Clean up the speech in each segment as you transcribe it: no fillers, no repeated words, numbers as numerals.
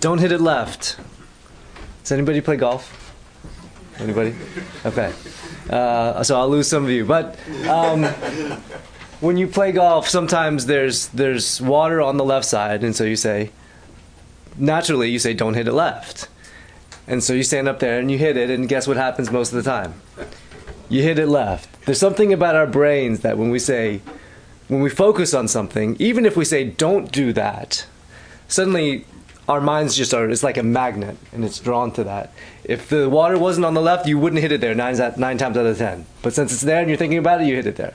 don't hit it left. Does anybody play golf? Anybody? Okay. So I'll lose some of you. But when you play golf, sometimes there's water on the left side, and so you say, naturally, you say, don't hit it left. And so you stand up there and you hit it, and guess what happens most of the time? You hit it left. There's something about our brains that when we focus on something, even if we say, don't do that, suddenly our minds just it's like a magnet, and it's drawn to that. If the water wasn't on the left, you wouldn't hit it there 9 times out of 10. But since it's there and you're thinking about it, you hit it there.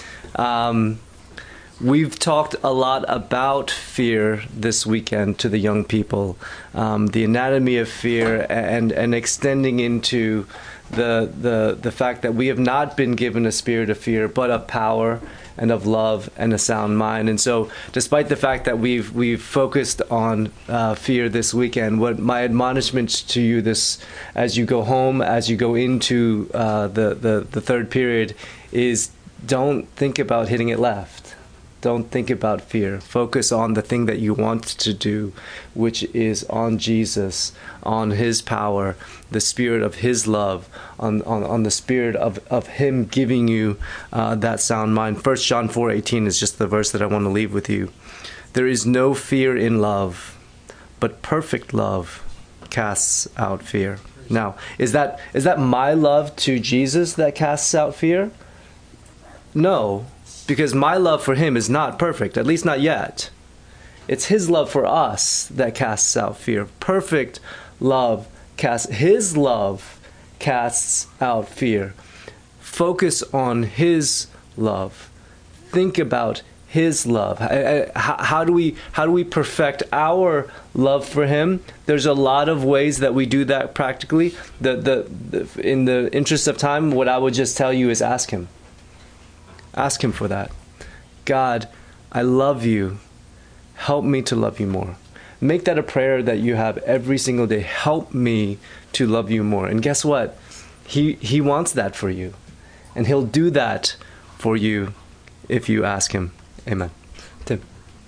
We've talked a lot about fear this weekend to the young people, the anatomy of fear, and extending into the fact that we have not been given a spirit of fear, but of power and of love and a sound mind. And so, despite the fact that we've focused on fear this weekend, what my admonishment to you as you go home, as you go into the third period, is don't think about hitting it left. Don't think about fear. Focus on the thing that you want to do, which is on Jesus, on His power, the spirit of His love, on the spirit of Him giving you that sound mind. 1 John 4:18 is just the verse that I want to leave with you. There is no fear in love, but perfect love casts out fear. Now, is that my love to Jesus that casts out fear? No. Because my love for Him is not perfect, at least not yet. It's His love for us that casts out fear. Perfect love His love casts out fear. Focus on His love. Think about His love. How do we perfect our love for Him? There's a lot of ways that we do that practically. In the interest of time, what I would just tell you is ask Him. Ask Him for that. God, I love you. Help me to love you more. Make that a prayer that you have every single day. Help me to love you more. And guess what? He wants that for you. And He'll do that for you if you ask Him. Amen. Tim.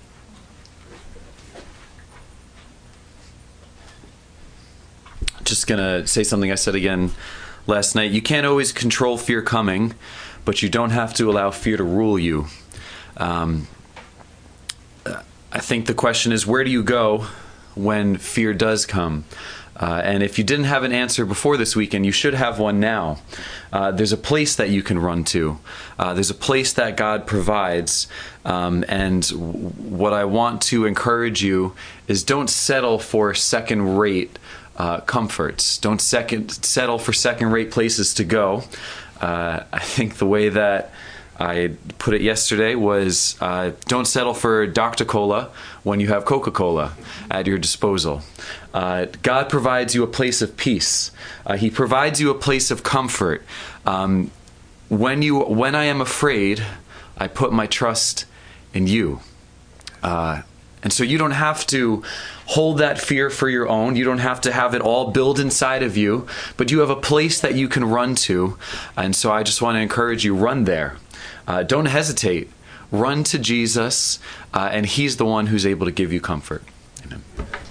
Just going to say something I said again last night. You can't always control fear coming, but you don't have to allow fear to rule you. I think the question is, where do you go when fear does come? And if you didn't have an answer before this weekend, you should have one now. There's a place that you can run to. There's a place that God provides. And what I want to encourage you is don't settle for second-rate comforts. Don't settle for second-rate places to go. I think the way that I put it yesterday was don't settle for Dr. Cola when you have Coca-Cola at your disposal. God provides you a place of peace. He provides you a place of comfort. When I am afraid, I put my trust in you. And so you don't have to hold that fear for your own. You don't have to have it all build inside of you, but you have a place that you can run to. And so I just want to encourage you, run there. Don't hesitate. Run to Jesus, and He's the one who's able to give you comfort. Amen.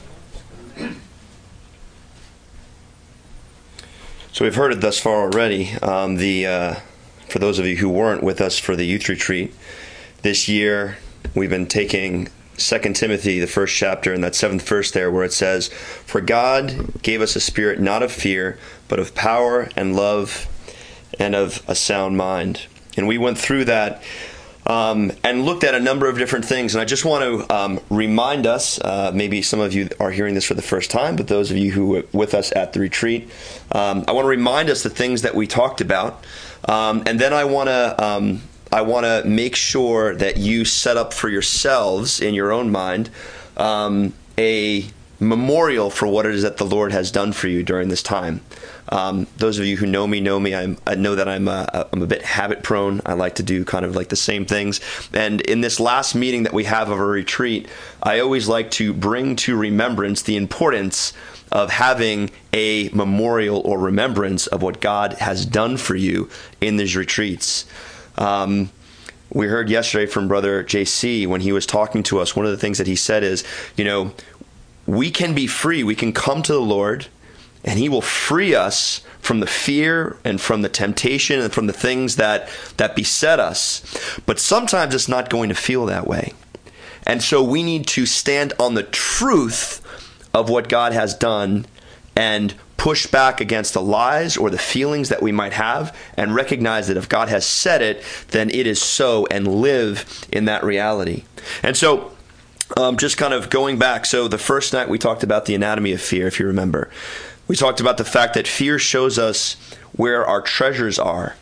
So we've heard it thus far already. For those of you who weren't with us for the youth retreat, this year we've been taking 2 Timothy, the first chapter, and that 7th verse there where it says, "For God gave us a spirit not of fear, but of power and love and of a sound mind." And we went through that and looked at a number of different things. And I just want to remind us, maybe some of you are hearing this for the first time, but those of you who were with us at the retreat, I want to remind us the things that we talked about. And then I want to make sure that you set up for yourselves in your own mind a memorial for what it is that the Lord has done for you during this time. Those of you who know me. I know that I'm a bit habit prone. I like to do kind of like the same things. And in this last meeting that we have of a retreat, I always like to bring to remembrance the importance of having a memorial or remembrance of what God has done for you in these retreats. We heard yesterday from Brother JC when he was talking to us. One of the things that he said is, we can be free. We can come to the Lord, and he will free us from the fear and from the temptation and from the things that beset us. But sometimes it's not going to feel that way. And so we need to stand on the truth of what God has done and push back against the lies or the feelings that we might have, and recognize that if God has said it, then it is so, and live in that reality. And so just kind of going back, so the first night we talked about the anatomy of fear, if you remember. We talked about the fact that fear shows us where our treasures are.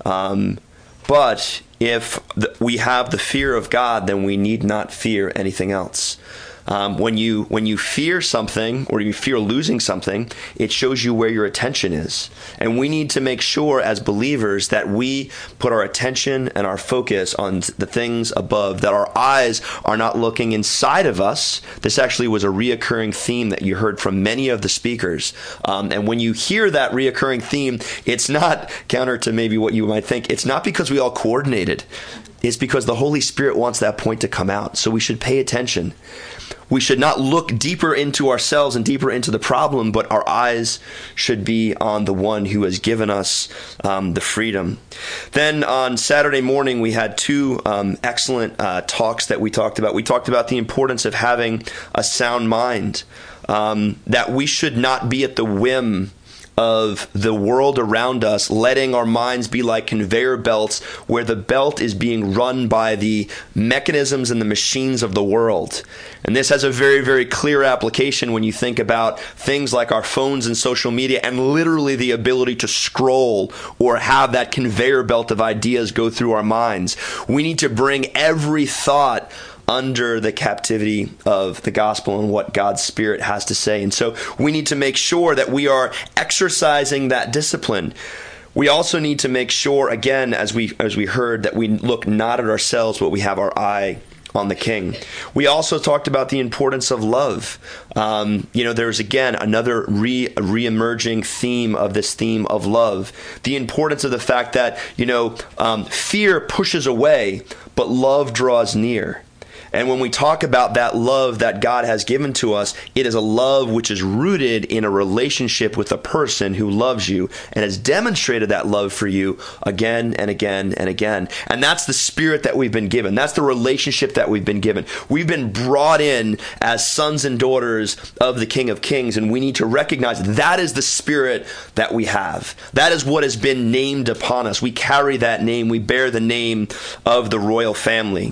But if we have the fear of God, then we need not fear anything else. When you fear something, or you fear losing something, it shows you where your attention is. And we need to make sure as believers that we put our attention and our focus on the things above, that our eyes are not looking inside of us. This actually was a reoccurring theme that you heard from many of the speakers. And when you hear that reoccurring theme, it's not counter to maybe what you might think. It's not because we all coordinated. It's because the Holy Spirit wants that point to come out. So we should pay attention. We should not look deeper into ourselves and deeper into the problem, but our eyes should be on the one who has given us the freedom. Then on Saturday morning, we had two excellent talks that we talked about. We talked about the importance of having a sound mind, that we should not be at the whim of the world around us, letting our minds be like conveyor belts where the belt is being run by the mechanisms and the machines of the world. And this has a very, very clear application when you think about things like our phones and social media, and literally the ability to scroll or have that conveyor belt of ideas go through our minds. We need to bring every thought under the captivity of the gospel and what God's Spirit has to say. And so we need to make sure that we are exercising that discipline. We also need to make sure, again, as we heard, that we look not at ourselves, but we have our eye on the King. We also talked about the importance of love. There's again another re-emerging theme of this theme of love. The importance of the fact that, fear pushes away, but love draws near. And when we talk about that love that God has given to us, it is a love which is rooted in a relationship with a person who loves you and has demonstrated that love for you again and again and again. And that's the spirit that we've been given. That's the relationship that we've been given. We've been brought in as sons and daughters of the King of Kings, and we need to recognize that is the spirit that we have. That is what has been named upon us. We carry that name. We bear the name of the royal family.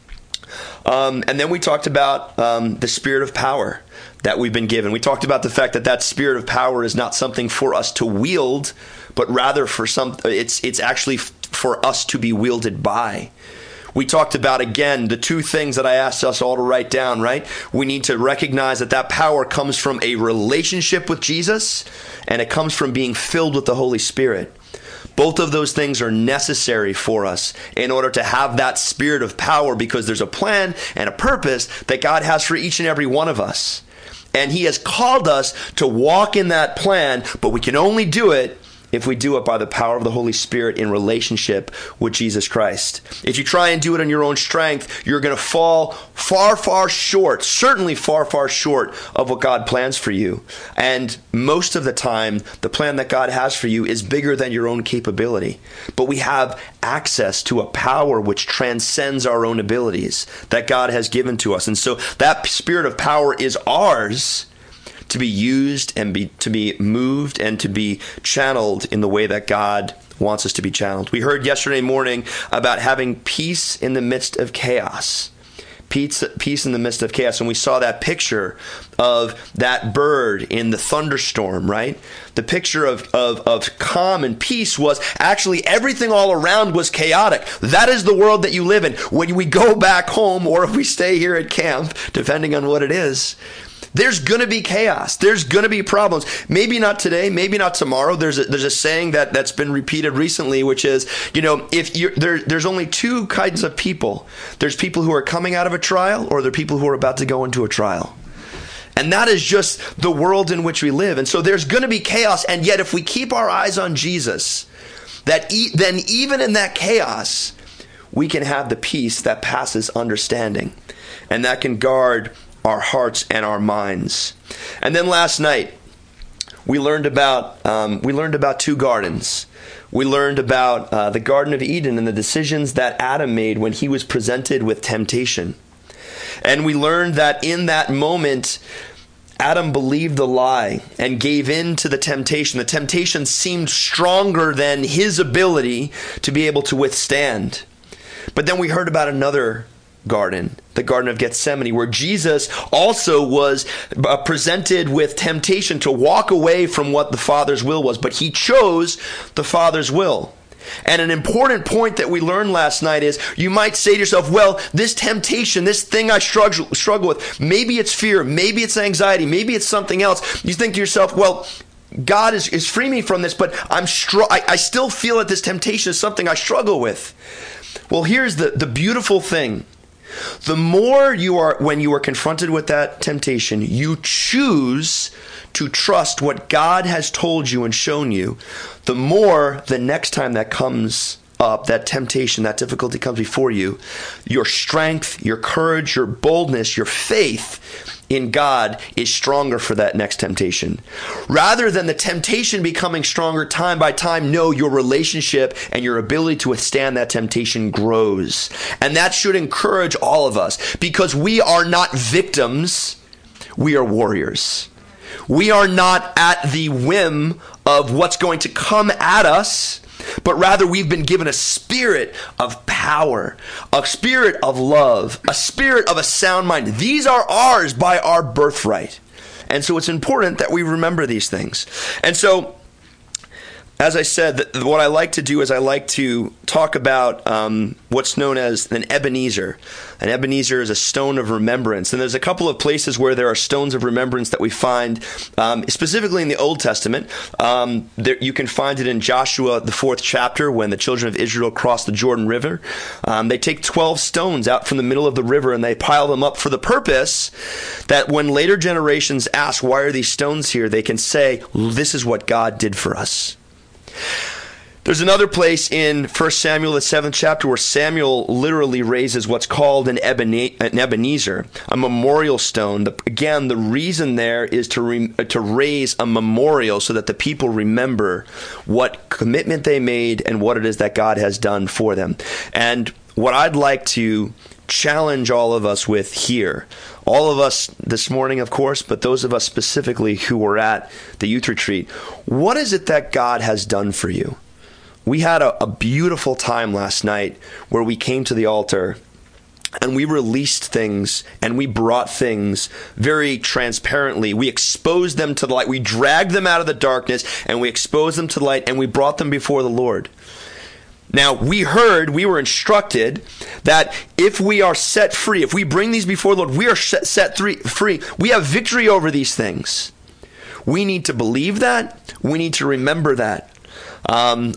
And then we talked about the spirit of power that we've been given. We talked about the fact that spirit of power is not something for us to wield, but rather it's actually for us to be wielded by. We talked about, again, the two things that I asked us all to write down, right? We need to recognize that power comes from a relationship with Jesus, and it comes from being filled with the Holy Spirit. Both of those things are necessary for us in order to have that spirit of power, because there's a plan and a purpose that God has for each and every one of us. And He has called us to walk in that plan, but we can only do it if we do it by the power of the Holy Spirit in relationship with Jesus Christ. If you try and do it on your own strength, you're going to fall far, far short, certainly far, far short of what God plans for you. And most of the time, the plan that God has for you is bigger than your own capability. But we have access to a power which transcends our own abilities that God has given to us. And so that spirit of power is ours to be used and to be moved and to be channeled in the way that God wants us to be channeled. We heard yesterday morning about having peace in the midst of chaos. Peace in the midst of chaos. And we saw that picture of that bird in the thunderstorm, right? The picture of calm and peace was actually everything all around was chaotic. That is the world that you live in. When we go back home, or if we stay here at camp, depending on what it is, there's going to be chaos. There's going to be problems. Maybe not today, maybe not tomorrow. There's a saying that's been repeated recently, which is, there's only two kinds of people. There's people who are coming out of a trial, or there are people who are about to go into a trial. And that is just the world in which we live. And so there's going to be chaos. And yet if we keep our eyes on Jesus, then even in that chaos, we can have the peace that passes understanding. And that can guard our hearts and our minds. And then last night, we learned about two gardens. We learned about the Garden of Eden and the decisions that Adam made when he was presented with temptation. And we learned that in that moment, Adam believed the lie and gave in to the temptation. The temptation seemed stronger than his ability to be able to withstand. But then we heard about another garden, the Garden of Gethsemane, where Jesus also was presented with temptation to walk away from what the Father's will was, but he chose the Father's will. And an important point that we learned last night is you might say to yourself, well, this temptation, this thing I struggle with, maybe it's fear, maybe it's anxiety, maybe it's something else. You think to yourself, well, God is freeing me from this, but I still feel that this temptation is something I struggle with. Well, here's the beautiful thing. The more when you are confronted with that temptation, you choose to trust what God has told you and shown you, the more the next time that comes up, that temptation, that difficulty comes before you, your strength, your courage, your boldness, your faith in God is stronger for that next temptation. Rather than the temptation becoming stronger time by time, no, your relationship and your ability to withstand that temptation grows. And that should encourage all of us, because we are not victims, we are warriors. We are not at the whim of what's going to come at us, but rather we've been given a spirit of power, a spirit of love, a spirit of a sound mind. These are ours by our birthright. And so it's important that we remember these things. And so, as I said, what I like to do is I like to talk about what's known as an Ebenezer. An Ebenezer is a stone of remembrance. And there's a couple of places where there are stones of remembrance that we find, specifically in the Old Testament. You can find it in Joshua, the 4th chapter, when the children of Israel crossed the Jordan River. They take 12 stones out from the middle of the river and they pile them up for the purpose that when later generations ask, why are these stones here? They can say, this is what God did for us. There's another place in 1 Samuel, the 7th chapter, where Samuel literally raises what's called an Ebenezer, a memorial stone. Again, the reason there is to raise a memorial so that the people remember what commitment they made and what it is that God has done for them. And what I'd like to challenge all of us with here, all of us this morning, of course, but those of us specifically who were at the youth retreat, what is it that God has done for you? We had a beautiful time last night where we came to the altar and we released things and we brought things very transparently. We exposed them to the light. We dragged them out of the darkness and we exposed them to the light and we brought them before the Lord. Now, we were instructed that if we are set free, if we bring these before the Lord, we are set free. We have victory over these things. We need to believe that. We need to remember that. I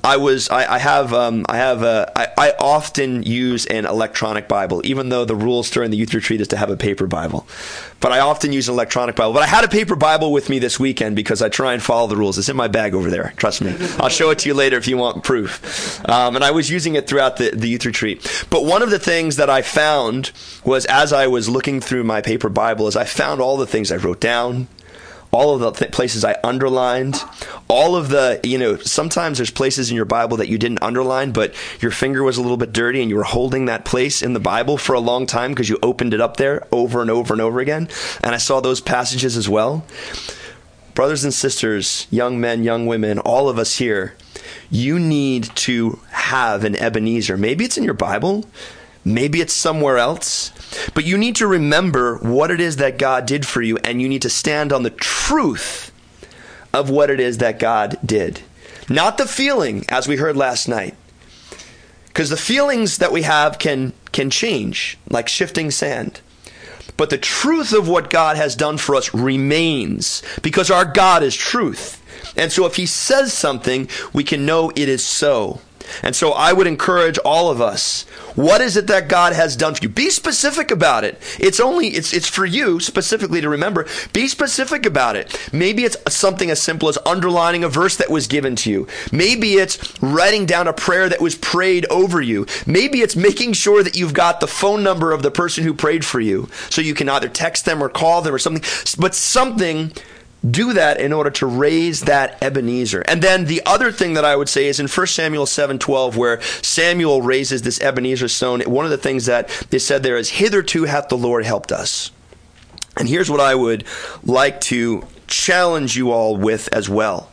often use an electronic Bible, even though the rules during the youth retreat is to have a paper Bible. But I often use an electronic Bible. But I had a paper Bible with me this weekend because I try and follow the rules. It's in my bag over there. Trust me. I'll show it to you later if you want proof. And I was using it throughout the youth retreat. But one of the things that I found was, as I was looking through my paper Bible, is I found all the things I wrote down, all of the places I underlined, all of the, sometimes there's places in your Bible that you didn't underline, but your finger was a little bit dirty and you were holding that place in the Bible for a long time because you opened it up there over and over and over again. And I saw those passages as well. Brothers and sisters, young men, young women, all of us here, you need to have an Ebenezer. Maybe it's in your Bible. Maybe it's somewhere else. But you need to remember what it is that God did for you, and you need to stand on the truth of what it is that God did. Not the feeling, as we heard last night. Because the feelings that we have can change, like shifting sand. But the truth of what God has done for us remains, because our God is truth. And so if he says something, we can know it is so. And so I would encourage all of us, what is it that God has done for you? Be specific about it. It's for you specifically to remember. Be specific about it. Maybe it's something as simple as underlining a verse that was given to you. Maybe it's writing down a prayer that was prayed over you. Maybe it's making sure that you've got the phone number of the person who prayed for you, so you can either text them or call them or something. But something, do that in order to raise that Ebenezer. And then the other thing that I would say is in 1 Samuel 7:12, where Samuel raises this Ebenezer stone, one of the things that is said there is, hitherto hath the Lord helped us. And here's what I would like to challenge you all with as well.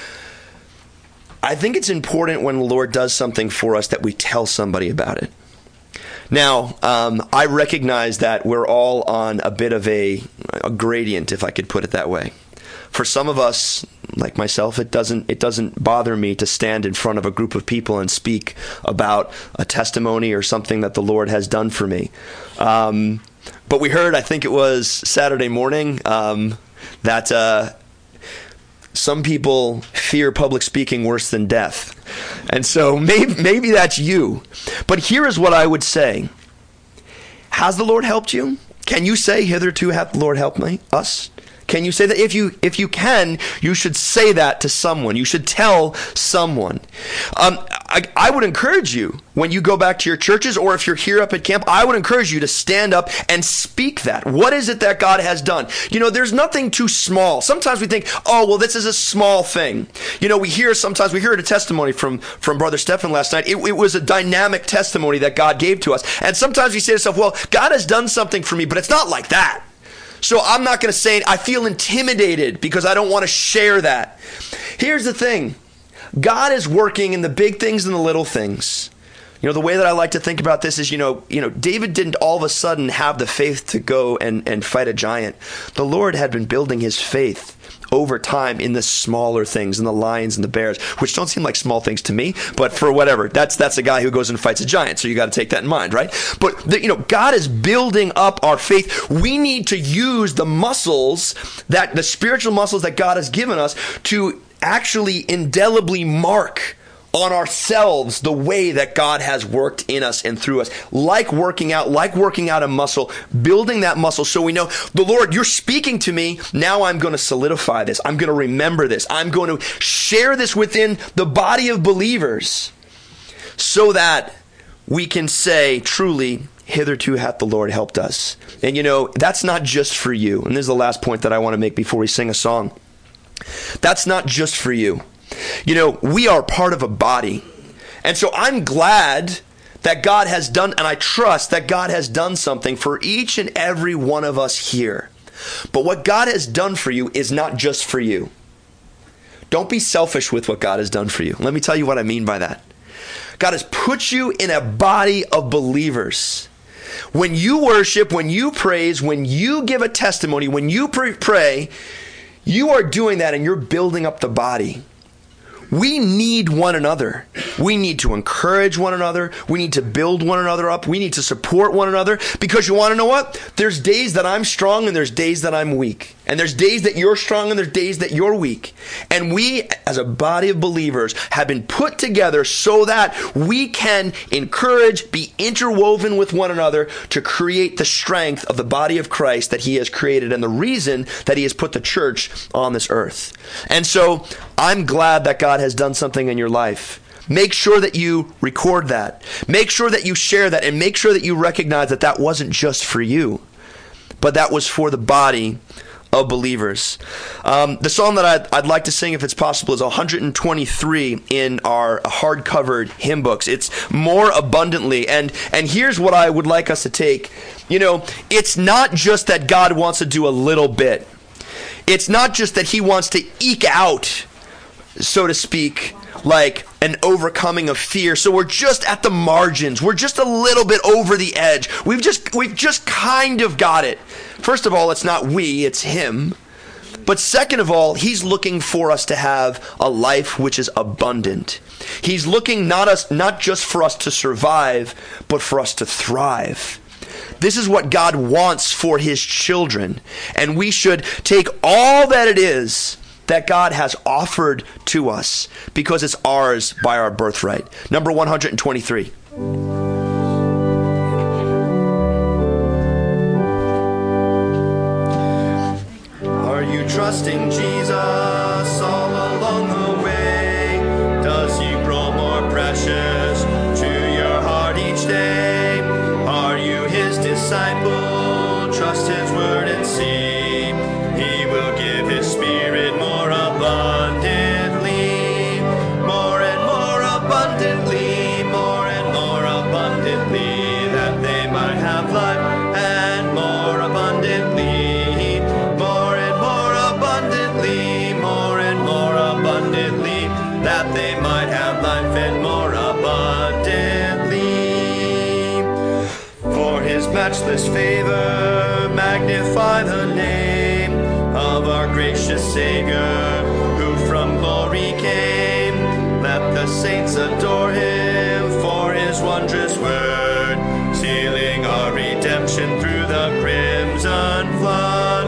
I think it's important when the Lord does something for us that we tell somebody about it. Now, I recognize that we're all on a bit of a gradient, if I could put it that way. For some of us, like myself, it doesn't bother me to stand in front of a group of people and speak about a testimony or something that the Lord has done for me. But we heard, I think it was Saturday morning, that some people fear public speaking worse than death. And so maybe that's you. But here is what I would say. Has the Lord helped you? Can you say, hitherto hath the Lord helped us? Can you say that? If you can, you should say that to someone. You should tell someone. I would encourage you, when you go back to your churches, or if you're here up at camp, I would encourage you to stand up and speak that. What is it that God has done? There's nothing too small. Sometimes we think, oh, well, this is a small thing. We hear a testimony from Brother Stephan last night. It was a dynamic testimony that God gave to us. And sometimes we say to ourselves, well, God has done something for me, but it's not like that. So I'm not going to say it. I feel intimidated because I don't want to share that. Here's the thing. God is working in the big things and the little things. The way that I like to think about this is, David didn't all of a sudden have the faith to go and fight a giant. The Lord had been building his faith over time in the smaller things, in the lions and the bears, which don't seem like small things to me, but for whatever, that's a guy who goes and fights a giant, so you got to take that in mind, right? But God is building up our faith. We need to use the muscles, the spiritual muscles that God has given us, to actually indelibly mark on ourselves the way that God has worked in us and through us, like working out a muscle, building that muscle so we know, the Lord, you're speaking to me, now I'm going to solidify this, I'm going to remember this, I'm going to share this within the body of believers so that we can say truly, hitherto hath the Lord helped us. And that's not just for you. And this is the last point that I want to make before we sing a song. That's not just for you. We are part of a body. And so I'm glad that God has done, and I trust that God has done something for each and every one of us here. But what God has done for you is not just for you. Don't be selfish with what God has done for you. Let me tell you what I mean by that. God has put you in a body of believers. When you worship, when you praise, when you give a testimony, when you pray, you are doing that and you're building up the body. We need one another. We need to encourage one another. We need to build one another up. We need to support one another, because you want to know what? There's days that I'm strong and there's days that I'm weak. And there's days that you're strong and there's days that you're weak. And we, as a body of believers, have been put together so that we can encourage, be interwoven with one another to create the strength of the body of Christ that he has created and the reason that he has put the church on this earth. And so I'm glad that God has done something in your life. Make sure that you record that. Make sure that you share that, and make sure that you recognize that that wasn't just for you, but that was for the body of believers. The song that I'd like to sing, if it's possible, is 123 in our hard-covered hymn books. It's More Abundantly. And here's what I would like us to take. It's not just that God wants to do a little bit. It's not just that he wants to eke out, so to speak, like an overcoming of fear. So we're just at the margins. We're just a little bit over the edge. We've just kind of got it. First of all, it's not we, it's him. But second of all, he's looking for us to have a life which is abundant. He's looking not just for us to survive, but for us to thrive. This is what God wants for his children. And we should take all that it is that God has offered to us because it's ours by our birthright. Number 123. Are you trusting Jesus all along the way? Does he grow more precious to your heart each day? Are you his disciple? Trust his word and see. He will give his spirit more abundantly, more and more abundantly, more and more abundantly, that they might have life and more abundantly, more and more abundantly, more and more abundantly, that they might have life and more abundantly. For his matchless favor, magnify the name of our gracious Savior, who from glory came. Let the saints adore him for his wondrous word, sealing our redemption through the crimson flood.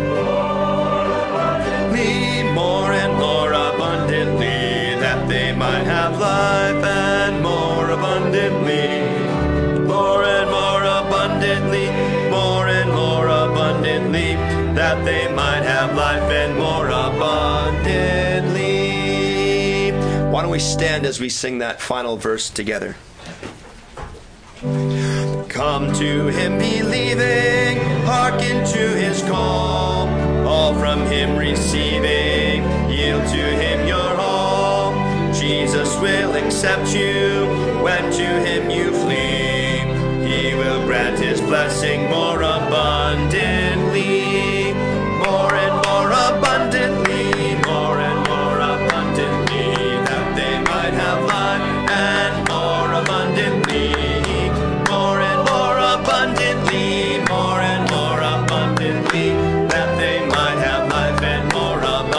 More and more abundantly, that they might have life and more abundantly, more and more abundantly, more and more abundantly, that they might have life and more abundantly. Why don't we stand as we sing that final verse together? Come to him believing, hearken to his call, all from him receiving, yield to him your all. Jesus will accept you when to him you flee. He will grant his blessing more abundantly, more and more abundantly, more and more abundantly, that they might have life and more abundantly, more and more abundantly, more and more abundantly, that they might have life and more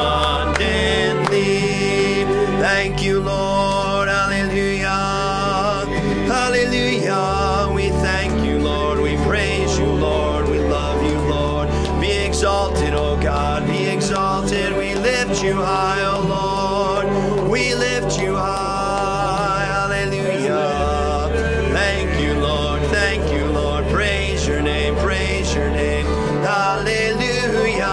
abundantly. Thank you, Lord. Hallelujah. Hallelujah. We thank you, Lord. We praise you, Lord. We love you, Lord. Be exalted, O God. Be exalted. We lift you high, O Lord. We lift you high. Hallelujah. Thank you, Lord. Thank you, Lord. Praise your name. Praise your name. Hallelujah.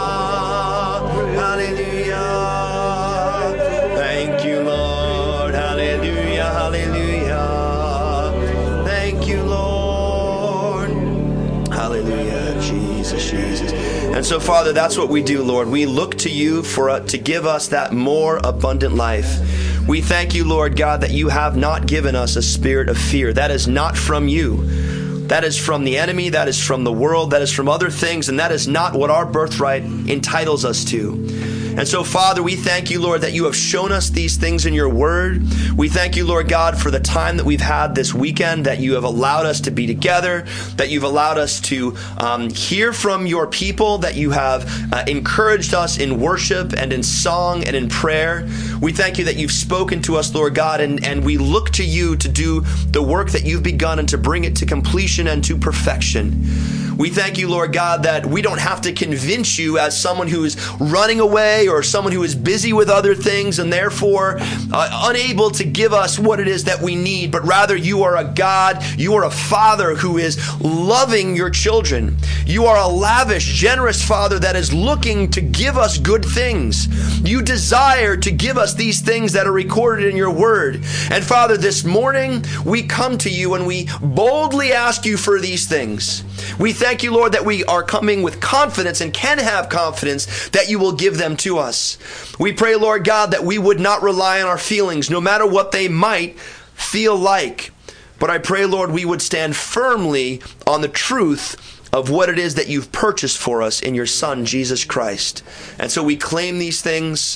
Hallelujah. Thank you, Lord. Hallelujah. Hallelujah. Thank you, Lord. Hallelujah. Jesus, Jesus. And so, Father, that's what we do, Lord. We look to you to give us that more abundant life. We thank you, Lord God, that you have not given us a spirit of fear. That is not from you. That is from the enemy. That is from the world. That is from other things. And that is not what our birthright entitles us to. And so, Father, we thank you, Lord, that you have shown us these things in your word. We thank you, Lord God, for the time that we've had this weekend, that you have allowed us to be together, that you've allowed us to hear from your people, that you have encouraged us in worship and in song and in prayer. We thank you that you've spoken to us, Lord God, and we look to you to do the work that you've begun and to bring it to completion and to perfection. We thank you, Lord God, that we don't have to convince you as someone who is running away or someone who is busy with other things and therefore unable to give us what it is that we need, but rather you are a God, you are a Father who is loving your children. You are a lavish, generous Father that is looking to give us good things. You desire to give us these things that are recorded in your word. And Father, this morning we come to you and we boldly ask you for these things. We thank you, Lord, that we are coming with confidence and can have confidence that you will give them to us. We pray, Lord God, that we would not rely on our feelings, no matter what they might feel like. But I pray, Lord, we would stand firmly on the truth of what it is that you've purchased for us in your Son, Jesus Christ. And so we claim these things.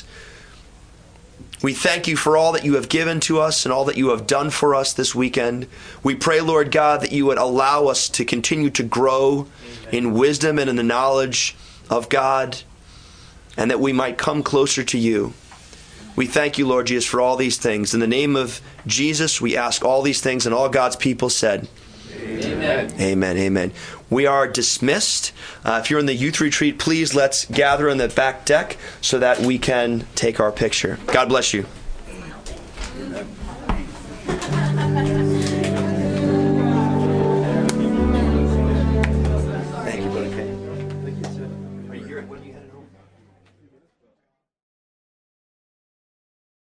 We thank you for all that you have given to us and all that you have done for us this weekend. We pray, Lord God, that you would allow us to continue to grow in wisdom and in the knowledge of God, and that we might come closer to you. We thank you, Lord Jesus, for all these things. In the name of Jesus, we ask all these things, and all God's people said, Amen. Amen. Amen. We are dismissed. If you're in the youth retreat, please let's gather in the back deck so that we can take our picture. God bless you.